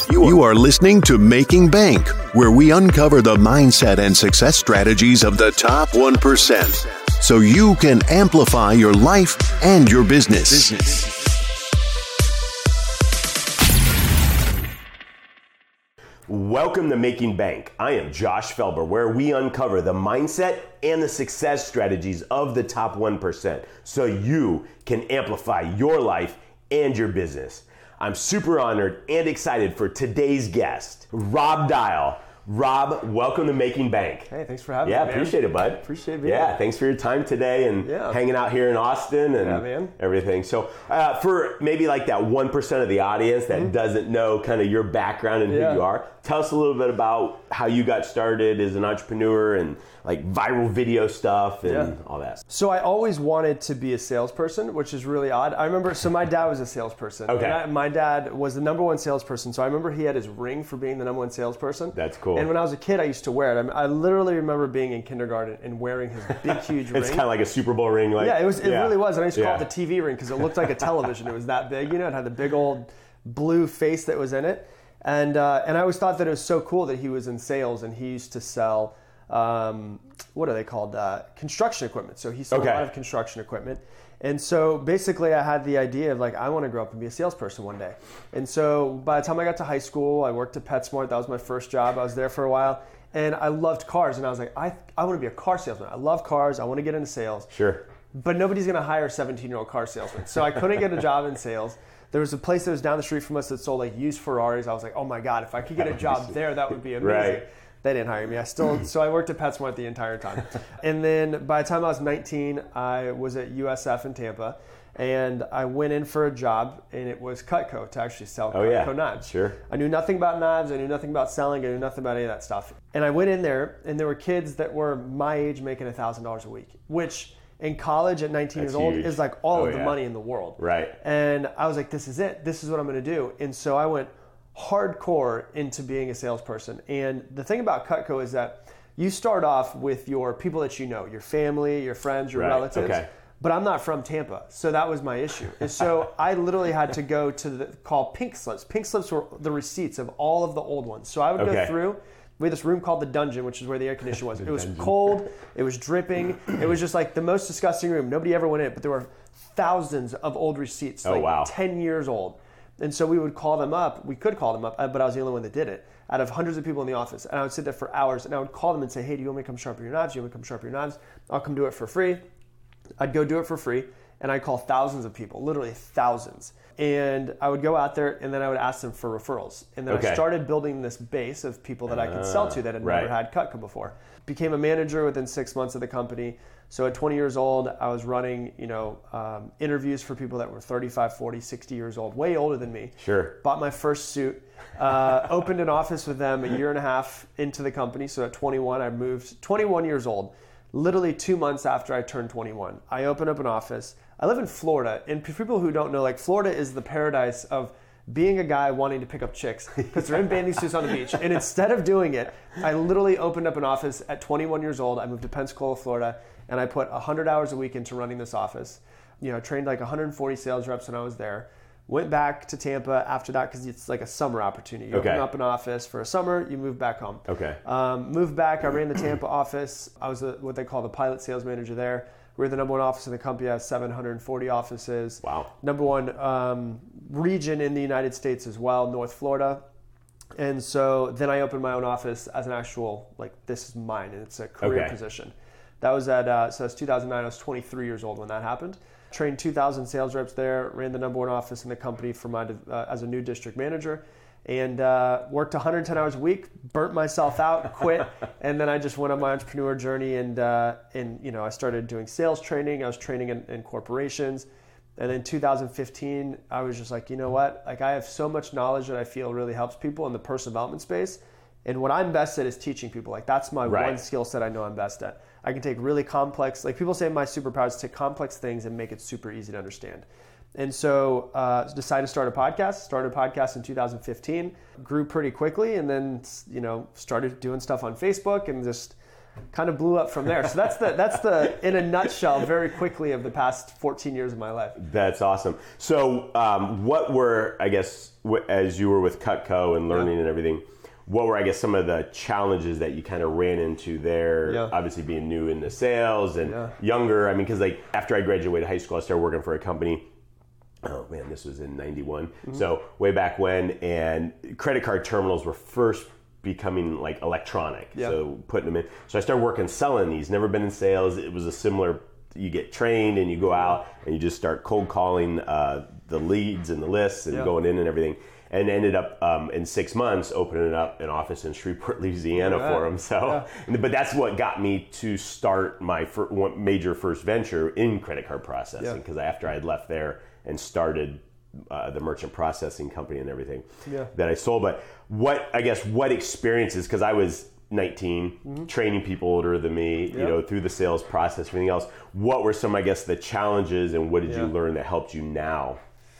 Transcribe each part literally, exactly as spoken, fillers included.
You are listening to Making Bank, where we uncover the mindset and success strategies of the top one percent so you can amplify your life and your business. business. Welcome to Making Bank. I am Josh Felber, where we uncover the mindset and the success strategies of the top one percent so you can amplify your life and your business. I'm super honored and excited for today's guest, Rob Dial. Rob, welcome to Making Bank. Hey, thanks for having yeah, me, man. Appreciate it, bud. Appreciate being Yeah, here. Thanks for your time today and yeah. hanging out here in Austin and yeah, man. everything. So uh, for maybe like that one percent of the audience that mm-hmm. doesn't know kind of your background and yeah. who you are, tell us a little bit about how you got started as an entrepreneur and like viral video stuff and yeah. all that. So I always wanted to be a salesperson, which is really odd. I remember, so my dad was a salesperson. Okay. And I, my dad was the number one salesperson. So I remember he had his ring for being the number one salesperson. That's cool. And when I was a kid, I used to wear it. I, mean, I literally remember being in kindergarten and wearing his big, huge ring. It's kind of like a Super Bowl ring. Like, yeah, it was. It yeah. really was. And I used to call yeah. it the T V ring because it looked like a television. It was that big. You know, it had the big old blue face that was in it. And uh, and I always thought that it was so cool that he was in sales and he used to sell, um, what are they called? Uh, construction equipment. So he sold okay. a lot of construction equipment. And so basically I had the idea of like, I want to grow up and be a salesperson one day. And so by the time I got to high school, I worked at PetSmart. That was my first job. I was there for a while. And I loved cars. And I was like, I, I want to be a car salesman. I love cars. I want to get into sales. Sure. But nobody's going to hire a seventeen-year-old car salesman. So I couldn't get a job in sales. There was a place that was down the street from us that sold like used Ferraris. I was like, oh my God, if I could get a job there, that would be amazing. Right. They didn't hire me. I still, so I worked at PetSmart the entire time. And then by the time I was nineteen, I was at U S F in Tampa. And I went in for a job, and it was Cutco to actually sell oh, Cutco yeah. knives. Sure. I knew nothing about knives. I knew nothing about selling. I knew nothing about any of that stuff. And I went in there, and there were kids that were my age making one thousand dollars a week, which in college at nineteen That's years old huge. is like all oh, of the yeah. money in the world. Right. And I was like, this is it. This is what I'm going to do. And so I went hardcore into being a salesperson. And the thing about Cutco is that you start off with your people that you know, your family, your friends, your right. relatives. Okay. But I'm not from Tampa, so that was my issue. And so I literally had to go to the call pink slips. Pink slips were the receipts of all of the old ones. So I would okay. go through. We had this room called the dungeon, which is where the air conditioner was. It was cold. It was dripping. It was just like the most disgusting room. Nobody ever went in it, but there were thousands of old receipts, oh, like wow. ten years old. And so we would call them up. We could call them up, but I was the only one that did it out of hundreds of people in the office. And I would sit there for hours, and I would call them and say, hey, do you want me to come sharpen your knives? Do you want me to come sharpen your knives? I'll come do it for free. I'd go do it for free. And I'd call thousands of people, literally thousands. And I would go out there, and then I would ask them for referrals. And then okay. I started building this base of people that I could sell to that had right. never had Cutco before. Became a manager within six months of the company. So at twenty years old, I was running, you know, um, interviews for people that were thirty-five, forty, sixty years old, way older than me. Sure. Bought my first suit, uh, opened an office with them a year and a half into the company. So at twenty-one, I moved, twenty-one years old. Literally two months after I turned twenty-one, I opened up an office. I live in Florida, and for people who don't know, like Florida is the paradise of being a guy wanting to pick up chicks because they're in bathing suits on the beach. And instead of doing it, I literally opened up an office at twenty-one years old. I moved to Pensacola, Florida, and I put one hundred hours a week into running this office. You know, trained like one hundred forty sales reps when I was there. Went back to Tampa after that because it's like a summer opportunity. You okay. open up an office for a summer, you move back home. Okay. Um, moved back, I ran the Tampa office. I was a, what they call the pilot sales manager there. We're the number one office in the company. I have seven hundred forty offices. Wow. Number one um, region in the United States as well, North Florida. And so then I opened my own office as an actual, like, this is mine, and it's a career okay. position. That was at, uh, so that's two thousand nine. I was twenty-three years old when that happened. Trained two thousand sales reps there, ran the number one office in the company for my uh, as a new district manager, and uh, worked one hundred ten hours a week, burnt myself out, quit, and then I just went on my entrepreneur journey, and uh, and you know I started doing sales training. I was training in, in corporations, and then two thousand fifteen, I was just like, you know what, like I have so much knowledge that I feel really helps people in the personal development space, and what I'm best at is teaching people. Like that's my right. one skill set I know I'm best at. I can take really complex, like people say my superpower is to take complex things and make it super easy to understand. And so uh, decided to start a podcast, started a podcast in two thousand fifteen, grew pretty quickly, and then, you know, started doing stuff on Facebook and just kind of blew up from there. So that's the that's the in a nutshell, very quickly, of the past fourteen years of my life. That's awesome. So um, what were, I guess, w- as you were with Cutco and learning yeah. and everything, what were, I guess, some of the challenges that you kind of ran into there? Yeah. Obviously being new into sales and yeah. younger. I mean, because like after I graduated high school, I started working for a company. Oh man, this was in ninety-one. Mm-hmm. So way back when, and credit card terminals were first becoming like electronic. Yeah. So putting them in. So I started working selling these. Never been in sales. It was a similar, you get trained and you go out and you just start cold calling uh, the leads and the lists and yeah. going in and everything. And ended up um, in six months opening up an office in Shreveport, Louisiana right. for them. So, yeah. but that's what got me to start my fir- one major first venture in credit card processing. Because yeah. after I had left there and started uh, the merchant processing company and everything yeah. that I sold. But what I guess what experiences? Because I was nineteen, mm-hmm. training people older than me, yep. you know, through the sales process, everything else. What were some, I guess, the challenges, and what did yeah. you learn that helped you now?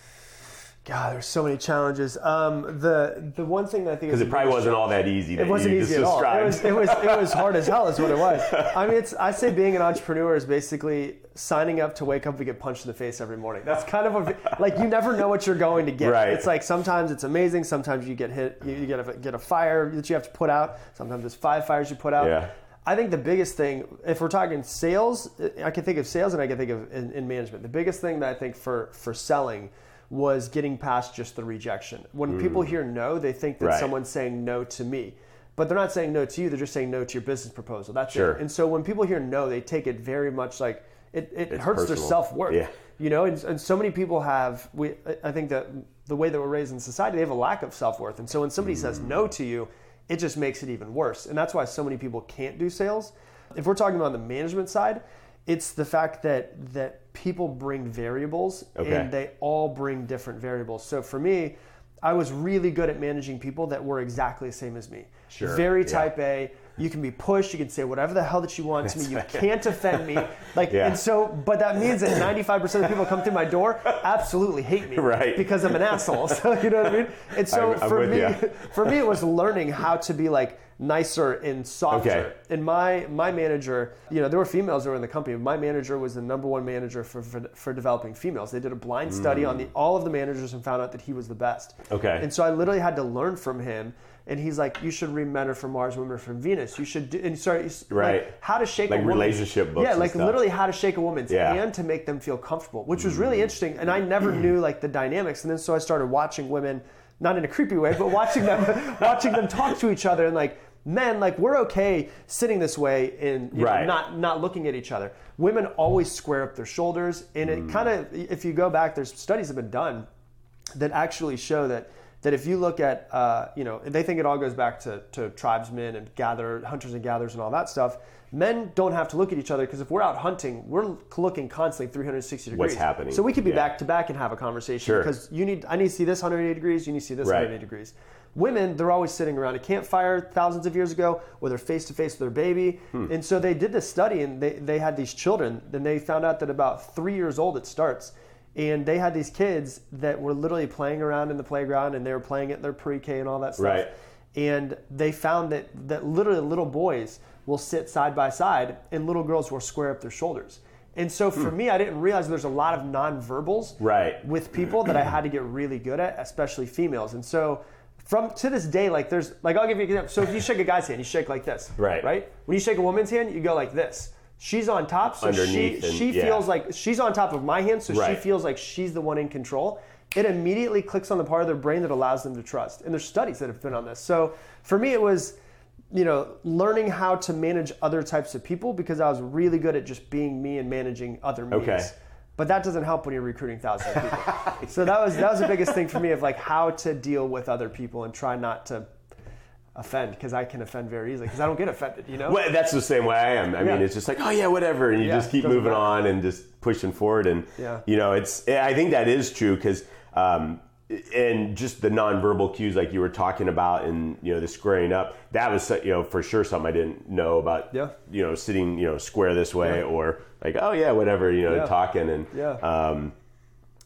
God, there's so many challenges. Um, the the one thing that I think because it probably wasn't all that easy. That it wasn't you easy just at all. Described. It was it was it was hard as hell, is what it was. I mean, it's I say being an entrepreneur is basically signing up to wake up and get punched in the face every morning. That's kind of a, like you never know what you're going to get. Right. It's like sometimes it's amazing, sometimes you get hit, you, you get a get a fire that you have to put out. Sometimes it's five fires you put out. Yeah. I think the biggest thing, if we're talking sales, I can think of sales and I can think of in, in management. The biggest thing that I think for for selling was getting past just the rejection. When mm. people hear no, they think that right. someone's saying no to me. But they're not saying no to you, they're just saying no to your business proposal. That's sure. it. And so when people hear no, they take it very much like, it, it hurts personal. Their self-worth. Yeah. You know, and, and so many people have, we. I think that the way that we're raised in society, they have a lack of self-worth. And so when somebody mm. says no to you, it just makes it even worse. And that's why so many people can't do sales. If we're talking about the management side, it's the fact that that people bring variables okay. and they all bring different variables. So for me, I was really good at managing people that were exactly the same as me. Sure. Very yeah. type A. You can be pushed. You can say whatever the hell that you want to me. You can't offend me. Like, yeah. and so, but that means that ninety-five percent of people who come through my door absolutely hate me, right? Because I'm an asshole. So you know what I mean? And so I'm, I'm for me, you. for me, it was learning how to be like nicer and softer. Okay. And my my manager, you know, there were females that were in the company. My manager was the number one manager for for, for developing females. They did a blind study mm. on the all of the managers and found out that he was the best. Okay. And so I literally had to learn from him. And he's like, you should read Men Are From Mars, Women Are From Venus. You should do, and sorry, right. like how to shake like a woman. relationship books. Yeah, like and stuff. literally how to shake a woman's yeah. hand to make them feel comfortable, which was really interesting. And I never knew like the dynamics. And then so I started watching women, not in a creepy way, but watching them, watching them talk to each other. And like, men, like we're okay sitting this way and you right. know, not not looking at each other. Women always square up their shoulders, and it mm. kind of, if you go back, there's studies have been done that actually show that. That if you look at, uh, you know, they think it all goes back to, to tribesmen and gather hunters and gatherers and all that stuff. Men don't have to look at each other because if we're out hunting, we're looking constantly three hundred sixty degrees. What's happening? So we could be yeah. back to back and have a conversation sure. because you need, I need to see this one hundred eighty degrees, you need to see this right. one hundred eighty degrees. Women, they're always sitting around a campfire thousands of years ago, or they're face to face with their baby. Hmm. And so they did this study, and they, they had these children. Then they found out that about three years old it starts. And they had these kids that were literally playing around in the playground, and they were playing at their pre-K and all that stuff. Right. And they found that, that literally little boys will sit side by side, and little girls will square up their shoulders. And so for hmm. me, I didn't realize there's a lot of nonverbals right. with people that I had to get really good at, especially females. And so from to this day, like there's, like I'll give you an example. So if you shake a guy's hand, you shake like this. Right. Right? When you shake a woman's hand, you go like this. She's on top, so Underneath she and, she yeah. feels like she's on top of my hand, so right. she feels like she's the one in control. It immediately clicks on the part of their brain that allows them to trust. And there's studies that have been on this. So for me, it was, you know, learning how to manage other types of people because I was really good at just being me and managing other me's. Okay. But that doesn't help when you're recruiting thousands of people. So that was that was the biggest thing for me of like how to deal with other people and try not to offend, because I can offend very easily because I don't get offended, you know? Well, that's the same way I am. I yeah. mean, it's just like, oh yeah, whatever. And you yeah, just keep moving matter. on and just pushing forward. And, yeah. you know, it's, I think that is true because, um, and just the nonverbal cues like you were talking about and, you know, the squaring up, that was, you know, for sure something I didn't know about, yeah. you know, sitting, you know, square this way yeah. or like, oh yeah, whatever, you know, yeah. talking and, yeah. um,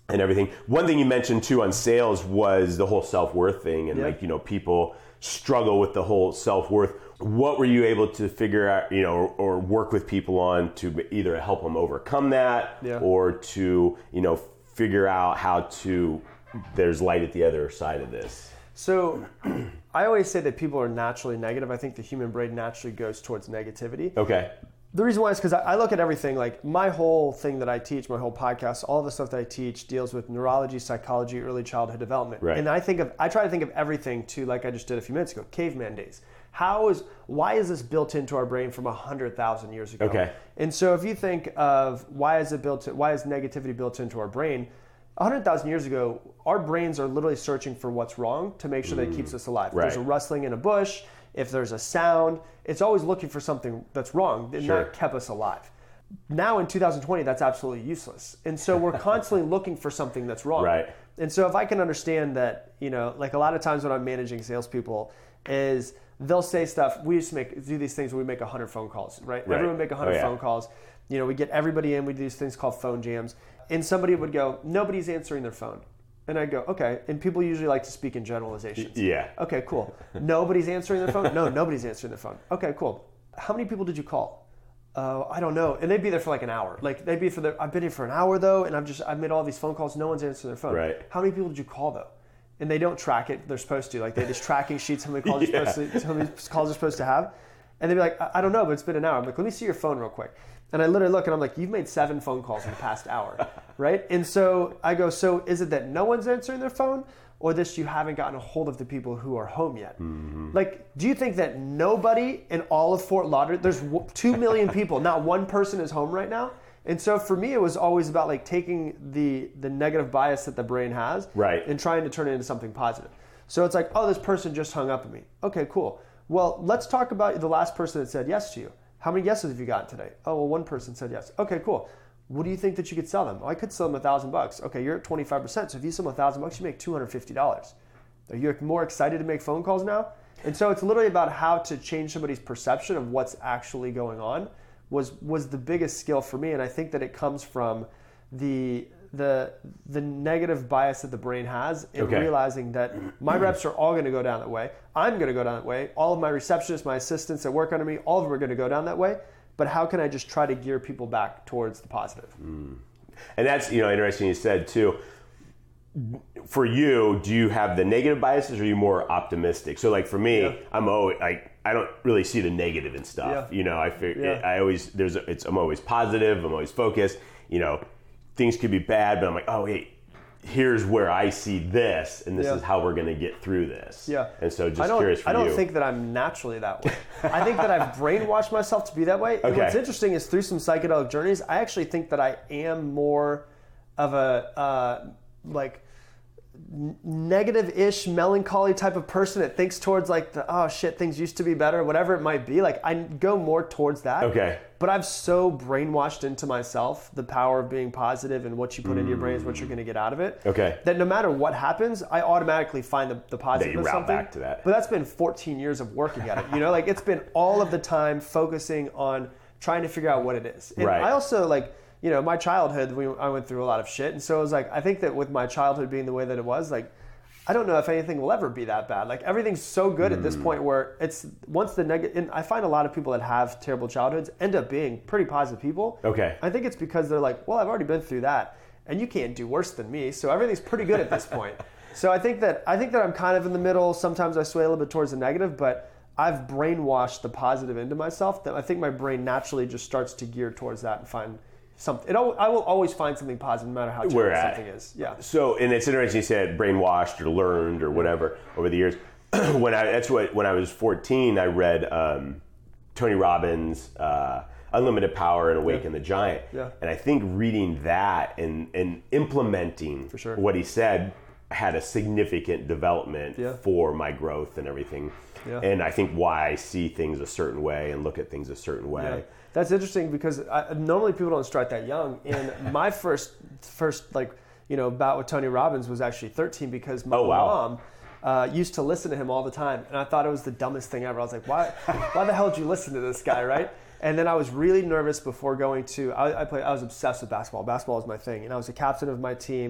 and everything. One thing you mentioned too on sales was the whole self-worth thing, and yeah. like, you know, people struggle with the whole self-worth. What were you able to figure out, you know, or, or work with people on to either help them overcome that yeah. or to, you know, figure out how to, there's light at the other side of this? So I always say that people are naturally negative. I think the human brain naturally goes towards negativity. Okay. The reason why is because I, I look at everything, like my whole thing that I teach, my whole podcast, all the stuff that I teach deals with neurology, psychology, early childhood development. Right. And I think of, I try to think of everything to, like I just did a few minutes ago, caveman days. How is, why is this built into our brain from one hundred thousand years ago? Okay. And so if you think of why is it built, to, why is negativity built into our brain? one hundred thousand years ago, our brains are literally searching for what's wrong to make sure that it keeps us alive. Right. If there's a rustling in a bush, if there's a sound, it's always looking for something that's wrong, and Sure. that kept us alive. Now in two thousand twenty, that's absolutely useless. And so we're constantly looking for something that's wrong. Right. And so if I can understand that, you know, like a lot of times when I'm managing salespeople is they'll say stuff, we used to make, do these things where we make one hundred phone calls, right? Right. Everyone make one hundred Oh, yeah. phone calls. You know, we get everybody in, we do these things called phone jams. And somebody would go, nobody's answering their phone. And I'd go, okay. And people usually like to speak in generalizations. Yeah. Okay, cool. Nobody's answering their phone? No, nobody's answering their phone. Okay, cool. How many people did you call? Uh, I don't know. And they'd be there for like an hour. Like they'd be for the, I've been here for an hour though, and I've just, I've made all these phone calls. No one's answering their phone. Right. How many people did you call though? And they don't track it. They're supposed to. Like they just tracking sheets how many calls, Yeah. you're supposed to, how many calls you're supposed to have. And they'd be like, I, I don't know, but it's been an hour. I'm like, let me see your phone real quick. And I literally look and I'm like, you've made seven phone calls in the past hour, right? And so I go, so is it that no one's answering their phone, or this you haven't gotten a hold of the people who are home yet? Mm-hmm. Like, do you think that nobody in all of Fort Lauderdale, there's two million people, not one person is home right now? And so for me, it was always about like taking the the negative bias that the brain has, right, and trying to turn it into something positive. So it's like, oh, this person just hung up at me. Okay, cool. Well, let's talk about the last person that said yes to you. How many yeses have you gotten today? Oh, well, one person said yes. Okay, cool. What do you think that you could sell them? Oh, I could sell them a thousand bucks. Okay, you're at twenty-five percent. So if you sell them a thousand bucks, you make two hundred fifty dollars. Are you more excited to make phone calls now? And so it's literally about how to change somebody's perception of what's actually going on was was the biggest skill for me. And I think that it comes from the the the negative bias that the brain has in Okay. realizing that my reps are all going to go down that way. I'm going to go down that way. All of my receptionists, my assistants that work under me, all of them are going to go down that way. But how can I just try to gear people back towards the positive? Mm. And that's, you know, interesting you said too. For you, do you have the negative biases or are you more optimistic? So like for me, Yeah. I'm always like, I don't really see the negative in stuff. Yeah. You know, I figure, Yeah. I always, there's, a, it's, I'm always positive. I'm always focused. You know, things could be bad, but I'm like, oh, wait, here's where I see this, and this Yeah. is how we're going to get through this. Yeah. And so just I don't, curious for I don't you. think that I'm naturally that way. I think that I've brainwashed myself to be that way. And Okay. what's interesting is through some psychedelic journeys, I actually think that I am more of a, uh, like, n- negative-ish, melancholy type of person that thinks towards like the, oh shit, things used to be better, whatever it might be. Like I go more towards that. Okay. But I've so brainwashed into myself the power of being positive and what you put into your brain is what you're going to get out of it. Okay. That no matter what happens, I automatically find the, the positive That you of route something. back to that. But that's been fourteen years of working at it. You know, like it's been all of the time focusing on trying to figure out what it is. And Right. I also like, you know, my childhood, we, I went through a lot of shit. And so it was like, I think that with my childhood being the way that it was, like, I don't know if anything will ever be that bad. Like everything's so good at this point where it's once the negative, and I find a lot of people that have terrible childhoods end up being pretty positive people. Okay. I think it's because they're like, well, I've already been through that and you can't do worse than me. So everything's pretty good at this point. So I think that, I think that I'm kind of in the middle. Sometimes I sway a little bit towards the negative, but I've brainwashed the positive into myself that I think my brain naturally just starts to gear towards that and find something. It, al- I will always find something positive no matter how Where terrible at. something is. Yeah. So, and it's interesting you said brainwashed or learned or whatever over the years. when I that's what when I was fourteen, I read um, Tony Robbins' uh, Unlimited Power and Awaken Yeah. the Giant. Yeah. And I think reading that and and implementing For sure. what he said had a significant development Yeah. for my growth and everything. Yeah. And I think why I see things a certain way and look at things a certain way. Yeah. That's interesting because I, normally people don't start that young. And my first, first like, you know, bout with Tony Robbins was actually thirteen because my Oh, wow. mom uh, used to listen to him all the time. And I thought it was the dumbest thing ever. I was like, why, why the hell did you listen to this guy, right? And then I was really nervous before going to, I, I, played, I was obsessed with basketball. Basketball was my thing. And I was a captain of my team.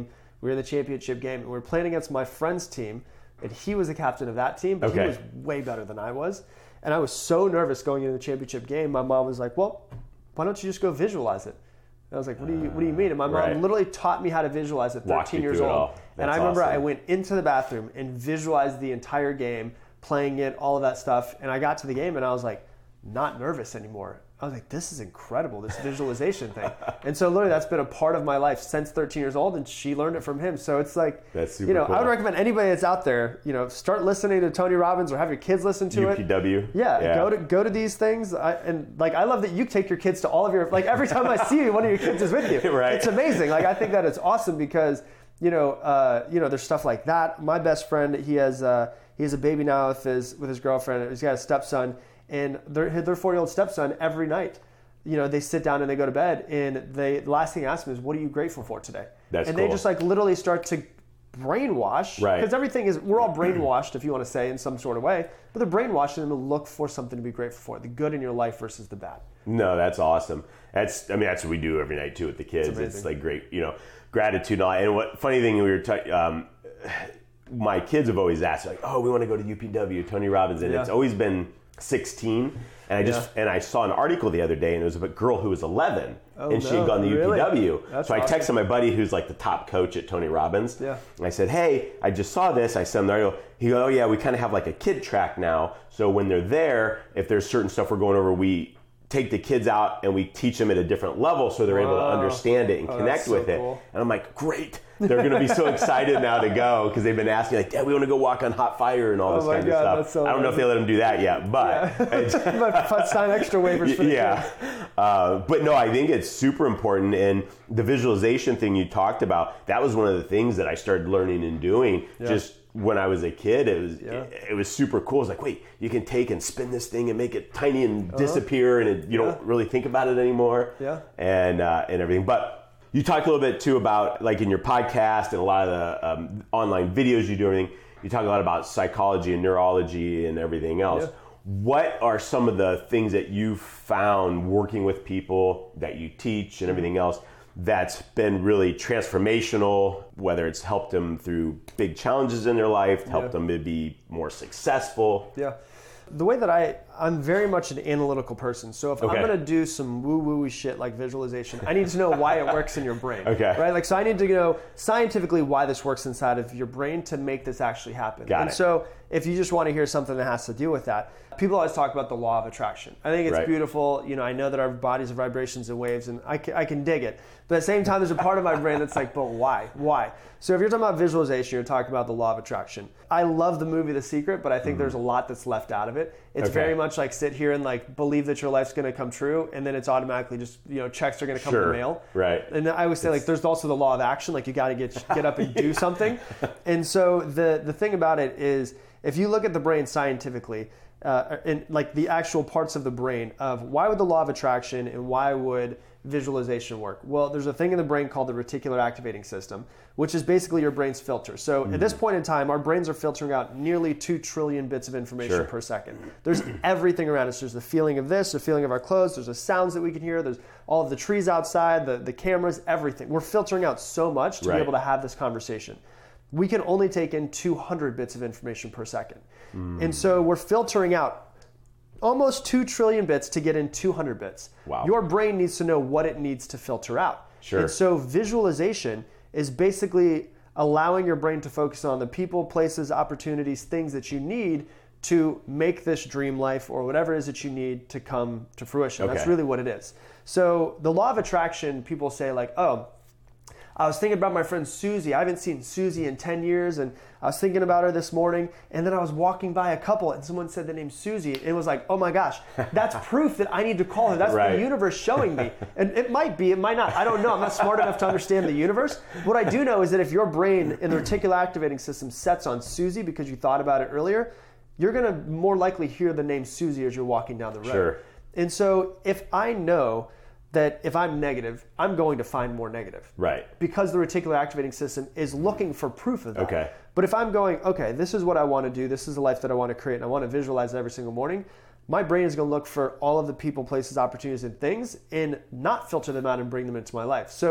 We were in the championship game, and we were playing against my friend's team, and he was the captain of that team, but okay. he was way better than I was. And I was so nervous going into the championship game. My mom was like, well, why don't you just go visualize it? And I was like, what do you what do you mean? And my mom right. literally taught me how to visualize at thirteen years old. And I remember awesome. I went into the bathroom and visualized the entire game, playing it, all of that stuff. And I got to the game and I was like, not nervous anymore. I was like, this is incredible, this visualization thing. And so literally that's been a part of my life since thirteen years old, and she learned it from him. So it's like, that's super you know, cool. I would recommend anybody that's out there, you know, start listening to Tony Robbins or have your kids listen to U P W. it. Yeah, yeah, go to go to these things. I, and like, I love that you take your kids to all of your, like every time I see you, one of your kids is with you. Right. It's amazing. Like, I think that it's awesome because, you know, uh, you know, there's stuff like that. My best friend, he has, uh, he has a baby now with his, with his girlfriend. He's got a stepson, and their, their four-year-old stepson every night, you know, they sit down and they go to bed, and they, the last thing I ask them is, what are you grateful for today? That's and cool. they just like literally start to brainwash, right? Because everything is, we're all brainwashed, if you want to say, in some sort of way, but they're brainwashing them to look for something to be grateful for, the good in your life versus the bad. No, that's awesome. That's, I mean, that's what we do every night too with the kids. It's, it's like great, you know, gratitude and all. And what funny thing we were talking, um, my kids have always asked, like, oh, we want to go to U P W, Tony Robbins, and yeah. it's always been sixteen. And I just yeah. and I saw an article the other day, and it was of a girl who was eleven, oh, and she no. had gone to really? U P W. That's so I awesome. texted my buddy who's like the top coach at Tony Robbins. Yeah. And I said, hey, I just saw this. I sent him the article. He goes, oh yeah, we kind of have like a kid track now. So when they're there, if there's certain stuff we're going over, we take the kids out and we teach them at a different level so they're able to understand it and oh, connect so with cool. it. And I'm like, great. They're going to be so excited now to go because they've been asking, like, Dad, we want to go walk on hot fire and all this oh kind God, of stuff. So I don't know if they let them do that yet, but yeah. it's, but sign extra waivers for the yeah. Uh, but no, I think it's super important. And the visualization thing you talked about, that was one of the things that I started learning and doing yeah. just when I was a kid. It was yeah. it, it was super cool. It's like, wait, you can take and spin this thing and make it tiny and uh-huh. disappear, and it, you yeah. don't really think about it anymore. Yeah. And uh, and everything, but. You talk a little bit too about, like in your podcast and a lot of the um, online videos you do, everything. You talk a lot about psychology and neurology and everything else. Yeah. What are some of the things that you've found working with people that you teach and everything else that's been really transformational, whether it's helped them through big challenges in their life, helped yeah. them to be more successful? Yeah. The way that I, I'm very much an analytical person. So if okay. I'm going to do some woo-woo shit like visualization, I need to know why it works in your brain. Okay. Right? Like, so I need to know scientifically why this works inside of your brain to make this actually happen. Got and it. so if you just want to hear something that has to do with that, people always talk about the law of attraction. I think it's right. beautiful. You know, I know that our bodies are vibrations and waves, and I can, I can dig it. But at the same time, there's a part of my brain that's like, but why? Why? So if you're talking about visualization, you're talking about the law of attraction. I love the movie The Secret, but I think mm-hmm. there's a lot that's left out of it. It's okay. very much like sit here and like believe that your life's going to come true, and then it's automatically just, you know, checks are going to come sure. in the mail. Right. And I always say, like, there's also the law of action. Like, you got to get get up and do something. And so the the thing about it is, if you look at the brain scientifically, uh, in like the actual parts of the brain of why would the law of attraction and why would visualization work? Well, there's a thing in the brain called the reticular activating system, which is basically your brain's filter. So mm. at this point in time, our brains are filtering out nearly two trillion bits of information sure. per second. There's everything around us. There's the feeling of this, the feeling of our clothes, there's the sounds that we can hear, there's all of the trees outside, the, the cameras, everything. We're filtering out so much to right. be able to have this conversation. We can only take in two hundred bits of information per second. Mm. And so we're filtering out almost two trillion bits to get in two hundred bits. Wow. Your brain needs to know what it needs to filter out. Sure. And so visualization is basically allowing your brain to focus on the people, places, opportunities, things that you need to make this dream life or whatever it is that you need to come to fruition. Okay. That's really what it is. So the law of attraction, people say like, oh, I was thinking about my friend Susie. I haven't seen Susie in ten years, and I was thinking about her this morning, and then I was walking by a couple, and someone said the name Susie. It was like, oh my gosh, that's proof that I need to call her. That's right. the universe showing me. And it might be, it might not. I don't know. I'm not smart enough to understand the universe. What I do know is that if your brain in the reticular activating system sets on Susie because you thought about it earlier, you're going to more likely hear the name Susie as you're walking down the road. Sure. And so if I know that if I'm negative, I'm going to find more negative. Right. Because the reticular activating system is looking for proof of that. Okay. But if I'm going, okay, this is what I want to do, this is the life that I want to create, and I want to visualize it every single morning, my brain is going to look for all of the people, places, opportunities, and things, and not filter them out and bring them into my life. So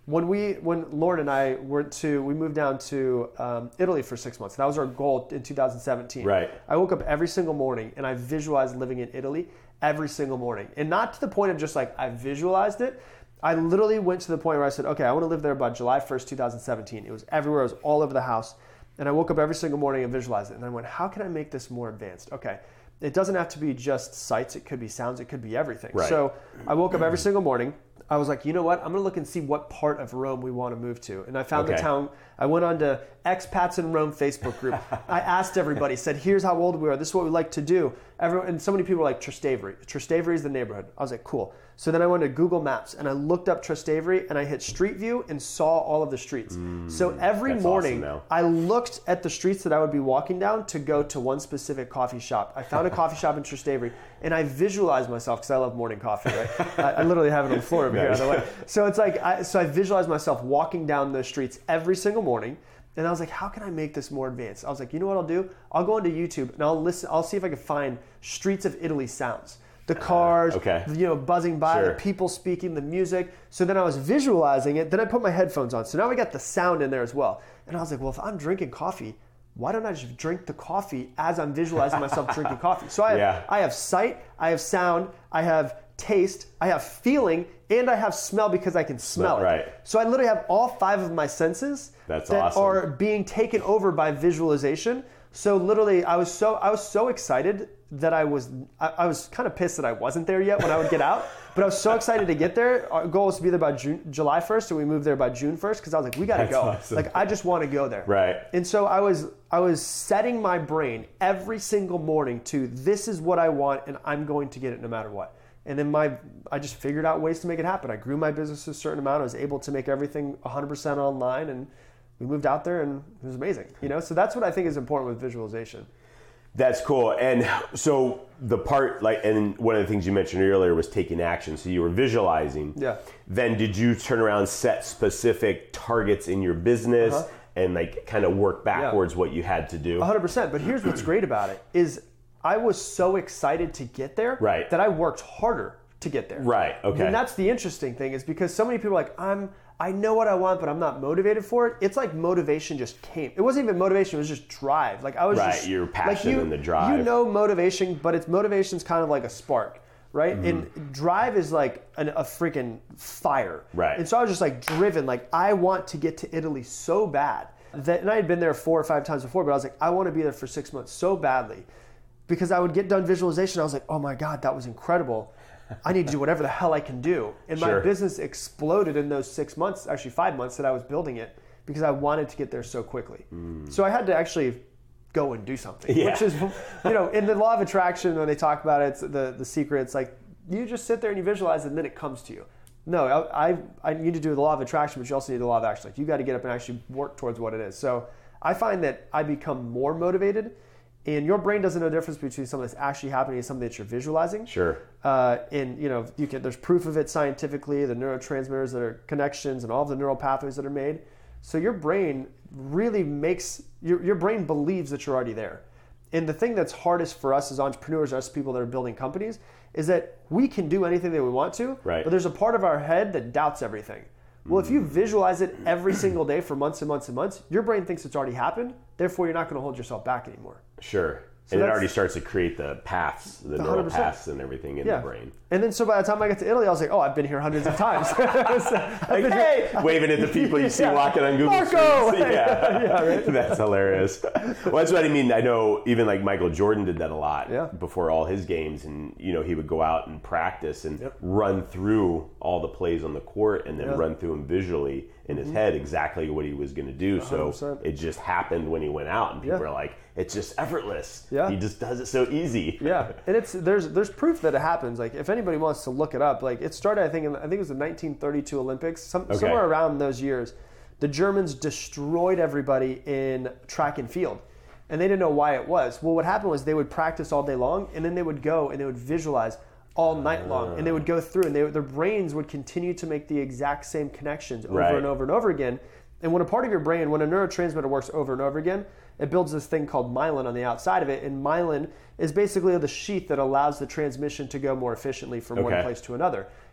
when we, when Lauren and I went to, we moved down to um, Italy for six months. That was our goal in two thousand seventeen. Right. I woke up every single morning and I visualized living in Italy every single morning. And not to the point of just like, I visualized it. I literally went to the point where I said, okay, I want to live there by July first, two thousand seventeen. It was everywhere. It was all over the house. And I woke up every single morning and visualized it. And I went, how can I make this more advanced? Okay. It doesn't have to be just sights. It could be sounds. It could be everything. Right. So I woke up every single morning. I was like, you know what? I'm going to look and see what part of Rome we want to move to. And I found Okay. the town. I went on to Expats in Rome Facebook group. I asked everybody, said, here's how old we are. This is what we like to do. Everyone, and so many people were like, Trastevere. Trastevere is the neighborhood. I was like, cool. So then I went to Google Maps and I looked up Trastevere and I hit Street View and saw all of the streets. Mm, so every that's morning awesome now. I looked at the streets that I would be walking down to go to one specific coffee shop. I found a coffee shop in Trastevere and I visualized myself, because I love morning coffee, right? I, I literally have it on the floor over here, by the way. So it's like, I, so I visualized myself walking down those streets every single morning. And I was like, how can I make this more advanced? I was like, you know what I'll do? I'll go into YouTube and I'll listen. I'll see if I can find streets of Italy sounds. The cars, Uh, okay. you know, buzzing by, Sure. the people speaking, the music. So then I was visualizing it. Then I put my headphones on. So now we got the sound in there as well. And I was like, well, if I'm drinking coffee, why don't I just drink the coffee as I'm visualizing myself drinking coffee? So I have, Yeah. I have sight, I have sound, I have taste, I have feeling, and I have smell because I can smell it. Right. So I literally have all five of my senses That's that awesome. are being taken over by visualization. So literally, I was so I was so excited that I was I, I was kind of pissed that I wasn't there yet when I would get out. But I was so excited to get there. Our goal was to be there by June, July first, so we moved there by June first because I was like, we got to That's go. awesome. Like I just want to go there. Right. And so I was I was setting my brain every single morning to this is what I want, and I'm going to get it no matter what. And then my, I just figured out ways to make it happen. I grew my business a certain amount. I was able to make everything one hundred percent online, and we moved out there, and it was amazing. You know, so that's what I think is important with visualization. That's cool. And so the part, like, and one of the things you mentioned earlier was taking action. So you were visualizing. Yeah. Then did you turn around, set specific targets in your business, Uh-huh. and like kind of work backwards what you had to do? one hundred percent. But here's what's great about it is I was so excited to get there Right. that I worked harder to get there. Right. Okay. And that's the interesting thing is because so many people are like, I'm, I know what I want, but I'm not motivated for it. It's like motivation just came. It wasn't even motivation. It was just drive. Like I was Right, just your passion like you, and the drive. You know motivation, but it's motivation's kind of like a spark, right? Mm-hmm. And drive is like an, a freaking fire. Right. And so I was just like driven. Like I want to get to Italy so bad that, and I had been there four or five times before, but I was like, I want to be there for six months so badly. Because I would get done visualization, I was like, oh my God, that was incredible. I need to do whatever the hell I can do. And Sure. my business exploded in those six months, actually five months that I was building it because I wanted to get there so quickly. Mm. So I had to actually go and do something, Yeah. which is, you know, in the law of attraction, when they talk about it, it's the, the secret, it's like you just sit there and you visualize it and then it comes to you. No, I, I, I need to do the law of attraction, but you also need the law of action. Like you got to get up and actually work towards what it is. So I find that I become more motivated. And your brain doesn't know the difference between something that's actually happening and something that you're visualizing. Sure. Uh, and you know, you can. There's proof of it scientifically. The neurotransmitters that are connections and all of the neural pathways that are made. So your brain really makes your your brain believes that you're already there. And the thing that's hardest for us as entrepreneurs, us people that are building companies, is that we can do anything that we want to. Right. But there's a part of our head that doubts everything. Well, if you visualize it every single day for months and months and months, your brain thinks it's already happened. Therefore, you're not going to hold yourself back anymore. Sure. So and it that's- already starts to create the paths, the neural one hundred percent. paths and everything in Yeah. the brain. And then so by the time I got to Italy, I was like, oh, I've been here hundreds of times. So I've Like, been hey, here- waving at the people you see Yeah. walking on Google Marco! Streets. Yeah, Yeah, right. That's hilarious. Well, that's what I mean. I know even like Michael Jordan did that a lot Yeah. before all his games, and you know he would go out and practice and Yep. run through all the plays on the court, and then Yeah. Mm-hmm. run through them visually in his head exactly what he was going to do. one hundred So percent. it just happened when he went out, and people Yeah. are like, "It's just effortless. Yeah. He just does it so easy." Yeah, and it's there's there's proof that it happens. Like if anybody wants to look it up, like it started I think in, I think it was the nineteen thirty-two Olympics, some, Okay. somewhere around those years. The Germans destroyed everybody in track and field, and they didn't know why it was. Well, what happened was they would practice all day long, and then they would go and they would visualize all night long, and they would go through, and they, their brains would continue to make the exact same connections over Right. and over and over again. And when a part of your brain, when a neurotransmitter works over and over again, it builds this thing called myelin on the outside of it. And myelin is basically the sheath that allows the transmission to go more efficiently from one Okay. place to another.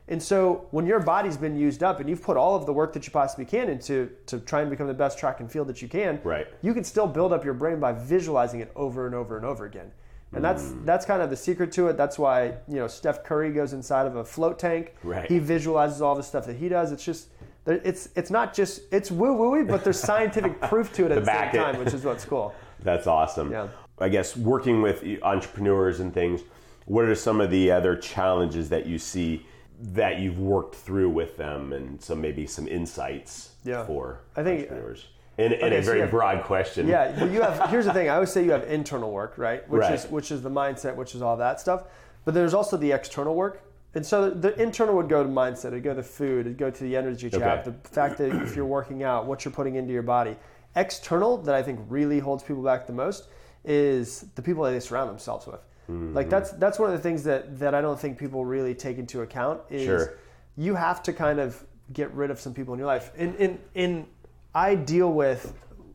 And so when your body's been used up and you've put all of the work that you possibly can into to try and become the best track and field that you can, right. you can still build up your brain by visualizing it over and over and over again. And that's mm. that's kind of the secret to it. That's why, you know, Steph Curry goes inside of a float tank. Right. He visualizes all the stuff that he does. It's just, it's it's not just, it's woo-woo-y, but there's scientific proof to it at the same time, which is what's cool. That's awesome. Yeah. I guess working with entrepreneurs and things, what are some of the other challenges that you see that you've worked through with them, and some maybe some insights yeah. for I think, entrepreneurs? In, in okay, a very so have, broad question. Yeah, well, you have. Here's the thing. I always say you have internal work, right? Which right. is which is the mindset, which is all that stuff. But there's also the external work. And so the internal would go to mindset, it'd go to food, it'd go to the energy you okay. have, the fact that if you're working out, what you're putting into your body. External, that I think really holds people back the most, is the people that they surround themselves with. Mm-hmm. Like that's that's one of the things that, that I don't think people really take into account is sure. you have to kind of get rid of some people in your life. In in in I deal with,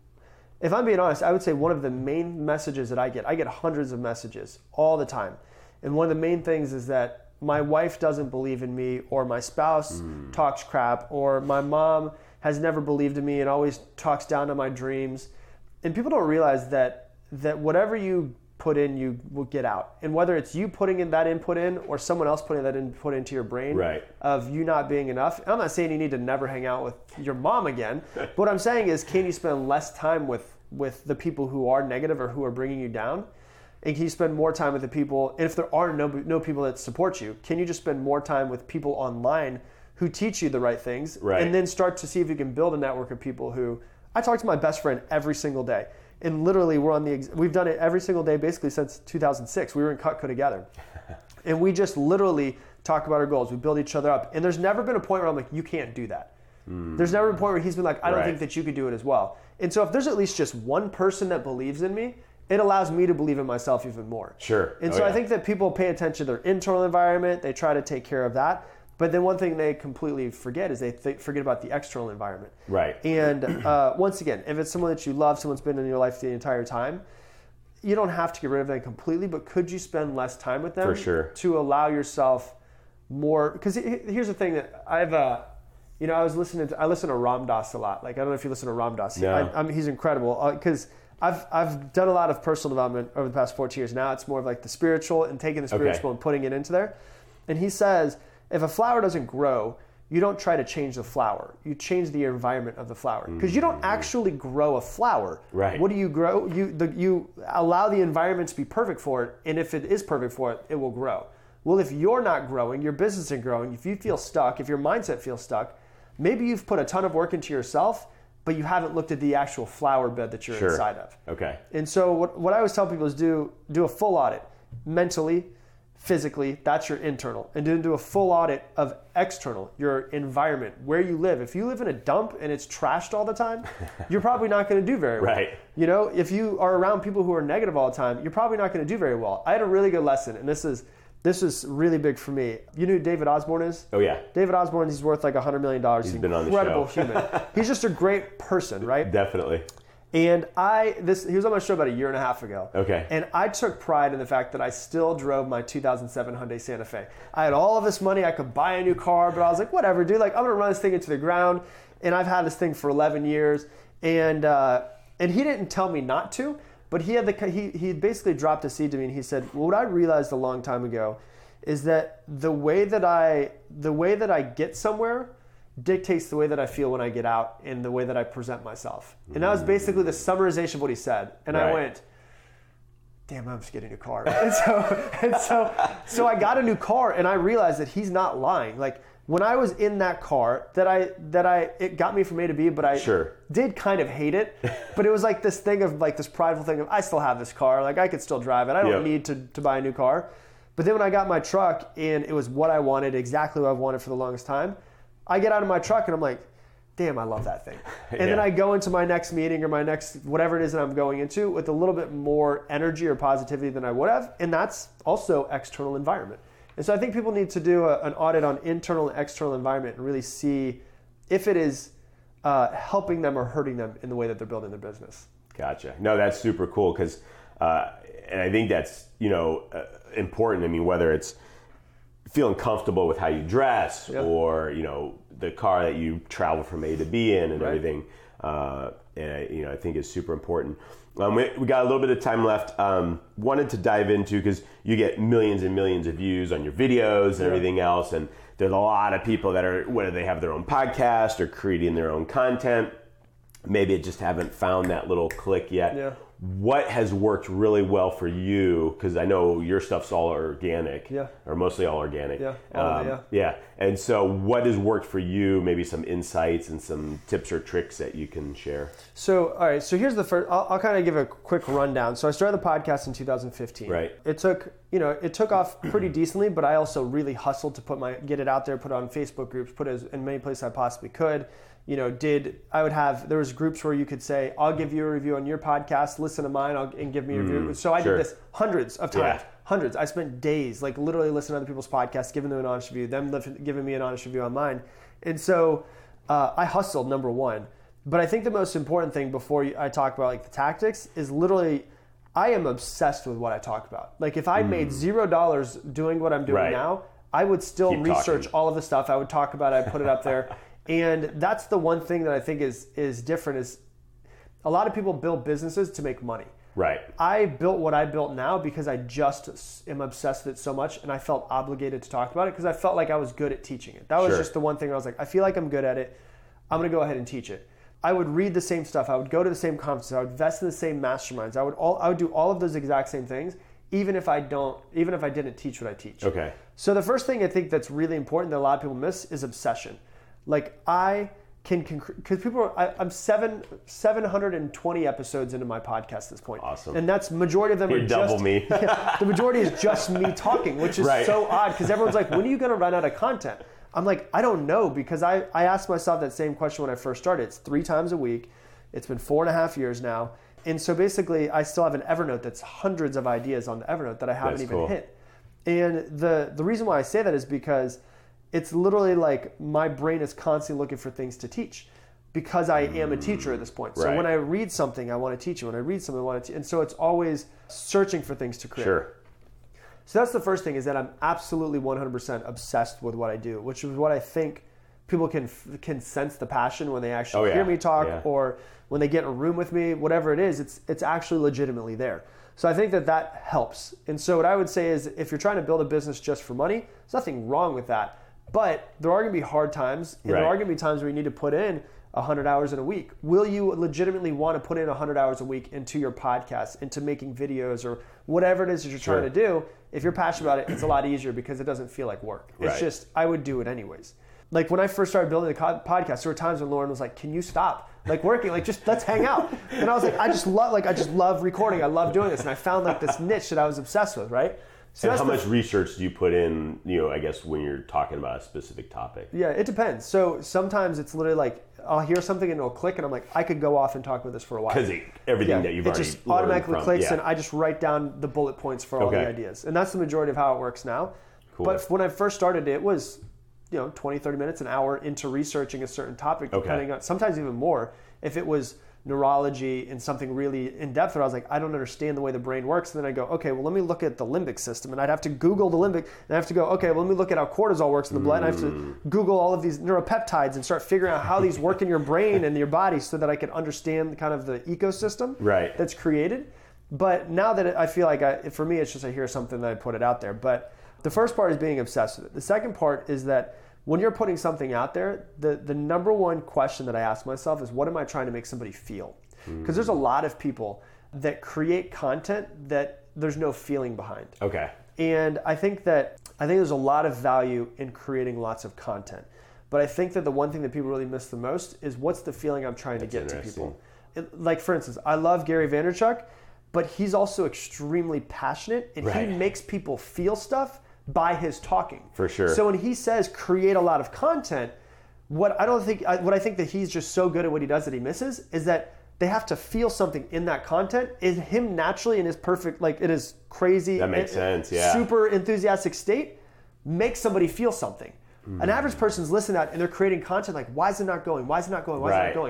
if I'm being honest, I would say one of the main messages that I get, I get hundreds of messages all the time. And one of the main things is that my wife doesn't believe in me, or my spouse mm. talks crap, or my mom has never believed in me and always talks down to my dreams. And people don't realize that that whatever you put in, you will get out. And whether it's you putting in that input in, or someone else putting that input into your brain right. of you not being enough. I'm not saying you need to never hang out with your mom again. But what I'm saying is, can you spend less time with, with the people who are negative or who are bringing you down? And can you spend more time with the people, and if there are no no people that support you, can you just spend more time with people online who teach you the right things, right. and then start to see if you can build a network of people who, I talk to my best friend every single day, and literally we're on the, we've done it every single day basically since two thousand six. We were in Cutco together, and we just literally talk about our goals. We build each other up, and there's never been a point where I'm like, you can't do that. Mm. There's never been a point where he's been like, I don't right. think that you could do it as well. And so if there's at least just one person that believes in me, it allows me to believe in myself even more. Sure. And oh, so yeah. I think that people pay attention to their internal environment. They try to take care of that. But then one thing they completely forget is they th- forget about the external environment. Right. And uh, once again, if it's someone that you love, someone's been in your life the entire time, you don't have to get rid of them completely, but could you spend less time with them? For sure. To allow yourself more, because here's the thing that I've, uh, you know, I was listening to, I listen to Ram Dass a lot. Like, I don't know if you listen to Ram Dass. No. I, I'm, he's incredible because uh, I've I've done a lot of personal development over the past fourteen years. Now it's more of like the spiritual and taking the spiritual okay. and putting it into there. And he says, if a flower doesn't grow, you don't try to change the flower. You change the environment of the flower. Because you don't actually grow a flower. Right. What do you grow? You the, you allow the environment to be perfect for it, and if it is perfect for it, it will grow. Well, if you're not growing, your business isn't growing, if you feel stuck, if your mindset feels stuck, maybe you've put a ton of work into yourself, but you haven't looked at the actual flower bed that you're sure. inside of. Okay. And so what, what I always tell people is do do a full audit, mentally, physically, that's your internal. And then do a full audit of external, your environment, where you live. If you live in a dump and it's trashed all the time, you're probably not going to do very well. Right. You know, if you are around people who are negative all the time, you're probably not going to do very well. I had a really good lesson, and this is This is really big for me. You know who David Osborne is? Oh, yeah. David Osborne, he's worth like one hundred million dollars. He's He's been on the incredible show. human. He's just a great person, right? Definitely. And I, this, he was on my show about a year and a half ago. Okay. And I took pride in the fact that I still drove my two thousand seven Hyundai Santa Fe. I had all of this money, I could buy a new car, but I was like, whatever, dude, like I'm gonna run this thing into the ground. And I've had this thing for eleven years. And uh, and he didn't tell me not to, but he had the, he, he basically dropped a seed to me, and he said, well, what I realized a long time ago is that the way that I the way that I get somewhere dictates the way that I feel when I get out and the way that I present myself. And that was basically the summarization of what he said. And right. I went, damn, I'm just getting a new car. And so and so so I got a new car, and I realized that he's not lying. Like when I was in that car, that I that I it got me from A to B, but I sure. did kind of hate it. But it was like this thing of like this prideful thing of I still have this car, like I could still drive it. I don't yep. need to, to buy a new car. But then when I got my truck and it was what I wanted, exactly what I've wanted for the longest time, I get out of my truck and I'm like, damn, I love that thing. And yeah. then I go into my next meeting or my next, whatever it is that I'm going into with a little bit more energy or positivity than I would have. And that's also external environment. And so I think people need to do a, an audit on internal and external environment and really see if it is uh, helping them or hurting them in the way that they're building their business. Gotcha. No, that's super cool because, uh, and I think that's, you know, uh, important. I mean, whether it's feeling comfortable with how you dress, Yep. or you know the car that you travel from A to B in, and Right. everything. Uh, and I, you know, I think is super important. Um, we, we got a little bit of time left. Um, wanted to dive into, because you get millions and millions of views on your videos and Yeah. everything else, and there's a lot of people that are, whether they have their own podcast or creating their own content, maybe it just haven't found that little click yet. Yeah. What has worked really well for you? Because I know your stuff's all organic, Yeah. or mostly all organic. Yeah, all of it, Um, yeah. And so what has worked for you? Maybe some insights and some tips or tricks that you can share. So, all right. So here's the first. I'll, I'll kind of give a quick rundown. So I started the podcast in two thousand fifteen. Right. It took, you know, it took off pretty decently, but I also really hustled to put my get it out there, put it on Facebook groups, put it as, in many places I possibly could. You know, did I would have there was groups where you could say, I'll give you a review on your podcast, listen to mine, I'll, and give me a review. So I sure. did this hundreds of times. Yeah. Hundreds. I spent days, like literally listening to other people's podcasts, giving them an honest review, them giving me an honest review on mine. And so uh, I hustled, number one. But I think the most important thing before I talk about like the tactics is literally, I am obsessed with what I talk about. Like if I made zero dollars doing what I'm doing Right. now, I would still Keep research talking. all of the stuff. I would talk about it, I'd put it up there. And that's the one thing that I think is is different is a lot of people build businesses to make money. Right. I built what I built now because I just am obsessed with it so much, and I felt obligated to talk about it because I felt like I was good at teaching it. That was Sure. just the one thing I was like, I feel like I'm good at it. I'm going to go ahead and teach it. I would read the same stuff. I would go to the same conferences. I would invest in the same masterminds. I would all I would do all of those exact same things, even if I don't, even if I didn't teach what I teach. Okay. So the first thing I think that's really important that a lot of people miss is obsession. Like I can, because people are, I, I'm seven, seven hundred twenty episodes into my podcast at this point. Awesome. And that's majority of them You're are double just, me. yeah, the majority is just me talking, which is Right. so odd because everyone's like, when are you going to run out of content? I'm like, I don't know, because I, I asked myself that same question when I first started. It's three times a week. It's been four and a half years now. And so basically I still have an Evernote that's hundreds of ideas on the Evernote that I haven't That's even cool. hit. And the, the reason why I say that is because it's literally like my brain is constantly looking for things to teach because I am a teacher at this point. So Right. when I read something, I want to teach it. When I read something, I want to teach. And so it's always searching for things to create. Sure. So that's the first thing, is that I'm absolutely one hundred percent obsessed with what I do, which is what I think people can can sense the passion when they actually Oh, yeah. hear me talk Yeah. or when they get in a room with me, whatever it is, it's it's actually legitimately there. So I think that that helps. And so what I would say is if you're trying to build a business just for money, there's nothing wrong with that. But there are going to be hard times, and Right. there are going to be times where you need to put in one hundred hours in a week. Will you legitimately want to put in one hundred hours a week into your podcast, into making videos, or whatever it is that you're Sure. trying to do? If you're passionate about it, it's a lot easier because it doesn't feel like work. It's Right. just, I would do it anyways. Like when I first started building the co- podcast, there were times when Lauren was like, can you stop like working? Like just let's hang out. And I was like, I just love, like, I just love recording. I love doing this. And I found like this niche that I was obsessed with, right? So And that's how the- much research do you put in, you know, I guess when you're talking about a specific topic? Yeah, it depends. So sometimes it's literally like I'll hear something and it'll click, and I'm like, I could go off and talk about this for a while. Because everything Yeah, that you've it already just learned automatically from, clicks, yeah. and I just write down the bullet points for all Okay. the ideas, and that's the majority of how it works now. Cool. But when I first started, it was, you know, twenty, thirty minutes, an hour into researching a certain topic, Okay. depending on, sometimes even more. If it was neurology and something really in depth, where I was like, I don't understand the way the brain works, and then I go, okay, well, let me look at the limbic system, and I'd have to Google the limbic, and I have to go, okay, well, let me look at how cortisol works in the blood, and I have to Google all of these neuropeptides and start figuring out how these work in your brain and your body so that I can understand kind of the ecosystem Right. that's created. But now that it, I feel like, I, for me, it's just I hear something that I put it out there. But the first part is being obsessed with it. The second part is that when you're putting something out there, the, the number one question that I ask myself is, what am I trying to make somebody feel? Because there's a lot of people that create content that there's no feeling behind. Okay. And I think that I think there's a lot of value in creating lots of content. But I think that the one thing that people really miss the most is, what's the feeling I'm trying to get to interesting. people? It, like, for instance, I love Gary Vaynerchuk, but he's also extremely passionate, and Right. he makes people feel stuff by his talking. For sure. So when he says create a lot of content, what I don't think, I- what I think that he's just so good at what he does that he misses is that they have to feel something in that content. Is him naturally in his perfect, like it is crazy, That makes eh, sense, yeah. super enthusiastic state, makes somebody feel something. Hmm. An average person's listening to that and they're creating content like, why is it not going? Why is it not going? Why is it Right. not going?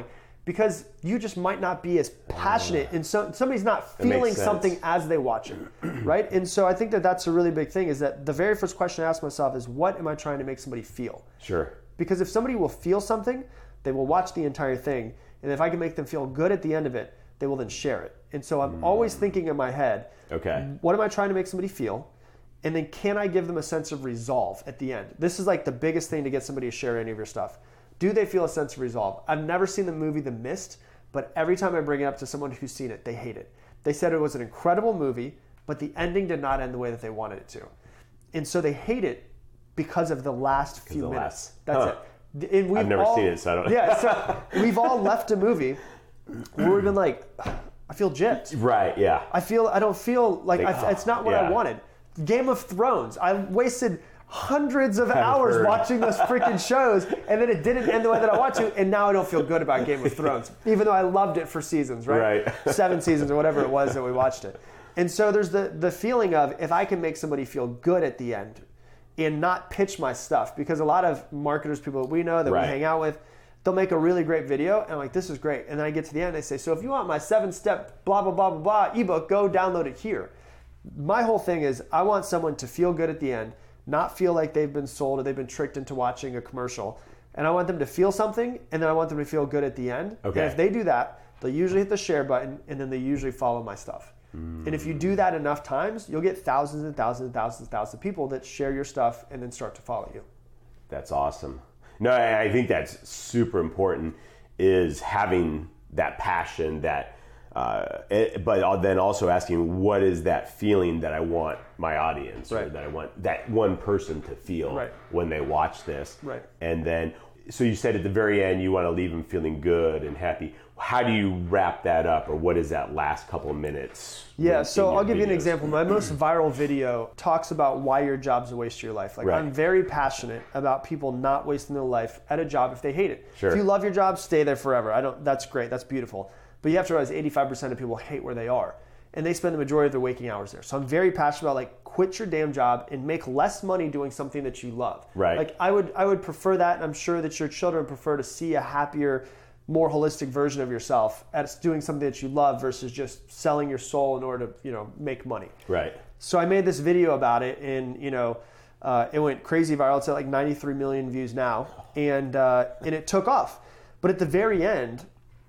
because you just might not be as passionate, and so somebody's not feeling something as they watch it, right? And so I think that that's a really big thing, is that the very first question I ask myself is, what am I trying to make somebody feel? Sure. Because if somebody will feel something, they will watch the entire thing, and if I can make them feel good at the end of it, they will then share it. And so I'm mm. always thinking in my head, okay, what am I trying to make somebody feel? And then can I give them a sense of resolve at the end? This is like the biggest thing to get somebody to share any of your stuff. Do they feel a sense of resolve? I've never seen the movie The Mist, but every time I bring it up to someone who's seen it, they hate it. They said it was an incredible movie, but the ending did not end the way that they wanted it to. And so they hate it because of the last few the minutes. Last, That's huh. it. And we've I've never all, seen it, so I don't know. Yeah, so we've all left a movie where we've been like, I feel gypped. Right, yeah. I feel, I don't feel like, like I, it's not what yeah. I wanted. Game of Thrones, I wasted hundreds of hours heard. watching those freaking shows, and then it didn't end the way that I want to, and now I don't feel good about Game of Thrones, even though I loved it for seasons, right? Right. Seven seasons or whatever it was that we watched it. And so there's the, the feeling of, if I can make somebody feel good at the end and not pitch my stuff, because a lot of marketers, people that we know, that right. we hang out with, they'll make a really great video, and I'm like, this is great. And then I get to the end, they say, so if you want my seven-step blah, blah, blah, blah, blah ebook, go download it here. My whole thing is, I want someone to feel good at the end, not feel like they've been sold or they've been tricked into watching a commercial. And I want them to feel something, and then I want them to feel good at the end. Okay. And if they do that, they'll usually hit the share button, and then they usually follow my stuff. Mm. And if you do that enough times, you'll get thousands and thousands and thousands and thousands of people that share your stuff and then start to follow you. That's awesome. No, I think that's super important, is having that passion, that Uh, it, but then also asking, what is that feeling that I want my audience, right. or that I want that one person to feel right. when they watch this? Right. And then, so you said at the very end, you want to leave them feeling good and happy. How do you wrap that up, or what is that last couple of minutes? Yeah, so I'll give videos? you an example. My most viral video talks about why your job's a waste of your life. Like, right. I'm very passionate about people not wasting their life at a job if they hate it. Sure. If you love your job, stay there forever. I don't. That's great. That's beautiful. But you have to realize eighty-five percent of people hate where they are, and they spend the majority of their waking hours there. So I'm very passionate about, like, quit your damn job and make less money doing something that you love. Right. Like, I would I would prefer that, and I'm sure that your children prefer to see a happier, more holistic version of yourself as doing something that you love versus just selling your soul in order to, you know, make money. Right. So I made this video about it, and, you know, uh, it went crazy viral. It's at like ninety-three million views now, and uh, and it took off. But at the very end,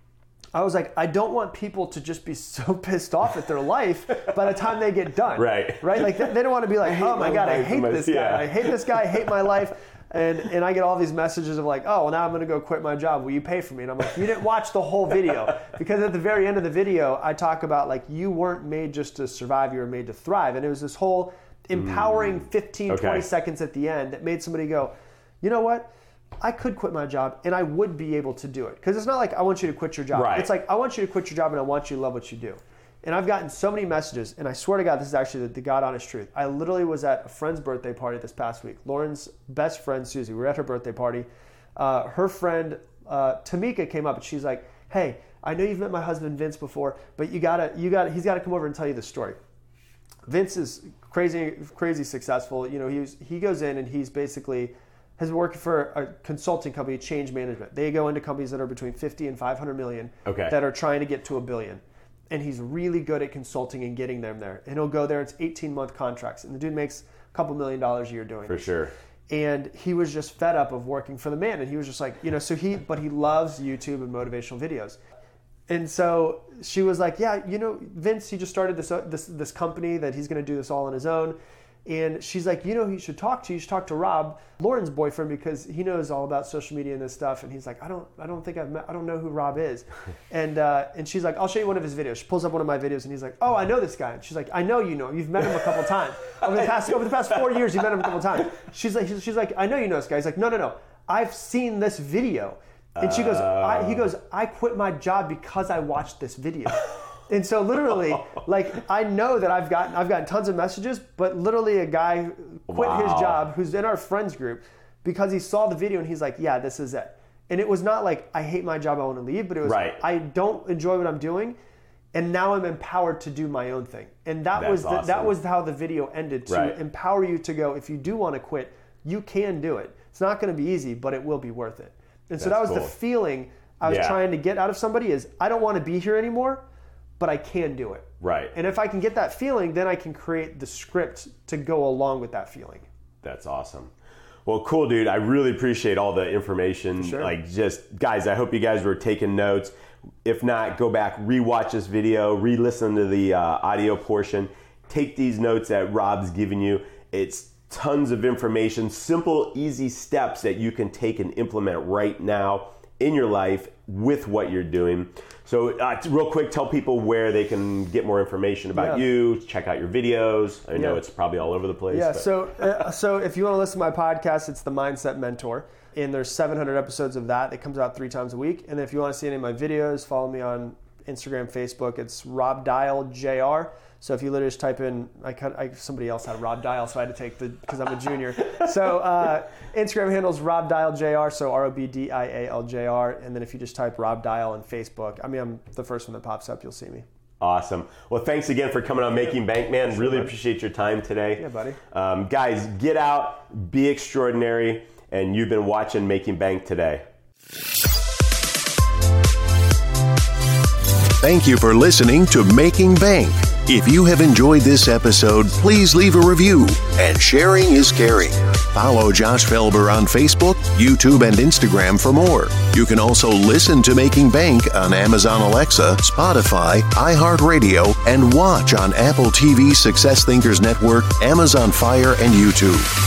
I was like, I don't want people to just be so pissed off at their life by the time they get done. Right. Right? Like, they, they don't want to be like, oh my God, I hate this guy. I hate this guy. I hate my life. And and I get all these messages of like, oh, well, now I'm going to go quit my job. Will you pay for me? And I'm like, you didn't watch the whole video. Because at the very end of the video, I talk about, like, you weren't made just to survive. You were made to thrive. And it was this whole empowering fifteen, okay. twenty seconds at the end that made somebody go, you know what? I could quit my job, and I would be able to do it. Because it's not like I want you to quit your job. Right. It's like, I want you to quit your job, and I want you to love what you do. And I've gotten so many messages, and I swear to God, this is actually the, the God honest truth. I literally was at a friend's birthday party this past week. Lauren's best friend, Susie, we were at her birthday party. Uh, her friend, uh, Tamika, came up, and she's like, hey, I know you've met my husband, Vince, before, but you gotta, you gotta, he's got to come over and tell you the story. Vince is crazy, crazy successful. You know, he was, he goes in, and he's basically has worked for a consulting company, Change Management. They go into companies that are between fifty and five hundred million okay. that are trying to get to a billion. And he's really good at consulting and getting them there. And he'll go there, it's eighteen-month contracts. And the dude makes a couple million dollars a year doing it. For sure. And he was just fed up of working for the man. And he was just like, you know, so he, but he loves YouTube and motivational videos. And so she was like, yeah, you know, Vince, he just started this this, this company that he's going to do this all on his own. And she's like, you know who you should talk to? You should talk to Rob, Lauren's boyfriend, because he knows all about social media and this stuff. And he's like, I don't I don't think I've met, I don't know who Rob is. and uh, and she's like, I'll show you one of his videos. She pulls up one of my videos, and he's like, oh, I know this guy. And she's like, I know you know him. You've met him a couple times. Over the past over the past four years, you've met him a couple times. She's like, she's, she's like, I know you know this guy. He's like, no, no, no. I've seen this video. And she goes, I, he goes, I quit my job because I watched this video. And so literally, like, I know that I've gotten I've gotten tons of messages, but literally a guy quit wow. his job who's in our friends group because he saw the video and he's like, yeah, this is it. And it was not like, I hate my job, I want to leave, but it was, right. I don't enjoy what I'm doing, and now I'm empowered to do my own thing. And that That's was the, awesome. that was how the video ended, to right. empower you to go, if you do want to quit, you can do it. It's not going to be easy, but it will be worth it. And so That's that was cool. the feeling I was Yeah. trying to get out of somebody is, I don't want to be here anymore, but I can do it. Right. And if I can get that feeling, then I can create the script to go along with that feeling. That's awesome. Well, cool, dude. I really appreciate all the information. Sure. Like, just, guys, I hope you guys were taking notes. If not, go back, re-watch this video, re-listen to the uh, audio portion. Take these notes that Rob's giving you. It's tons of information, simple, easy steps that you can take and implement right now in your life with what you're doing. So uh, real quick, tell people where they can get more information about Yeah. you, check out your videos. I know Yeah. it's probably all over the place. Yeah, but. so uh, so if you want to listen to my podcast, it's the Mindset Mentor. And there's seven hundred episodes of that. It comes out three times a week. And if you want to see any of my videos, follow me on Instagram, Facebook. It's Rob Dial J R. So if you literally just type in, I, I somebody else had Rob Dial, so I had to take the, because I'm a junior. So uh, Instagram handle is Rob Dial J R, so R O B D I A L J R. And then if you just type Rob Dial on Facebook, I mean, I'm the first one that pops up, you'll see me. Awesome. Well, thanks again for coming on Making Bank, man. Really appreciate your time today. Yeah, buddy. Um, guys, get out, be extraordinary, and you've been watching Making Bank today. Thank you for listening to Making Bank. If you have enjoyed this episode, please leave a review, and sharing is caring. Follow Josh Felber on Facebook, YouTube, and Instagram for more. You can also listen to Making Bank on Amazon Alexa, Spotify, iHeartRadio, and watch on Apple T V, Success Thinkers Network, Amazon Fire, and YouTube.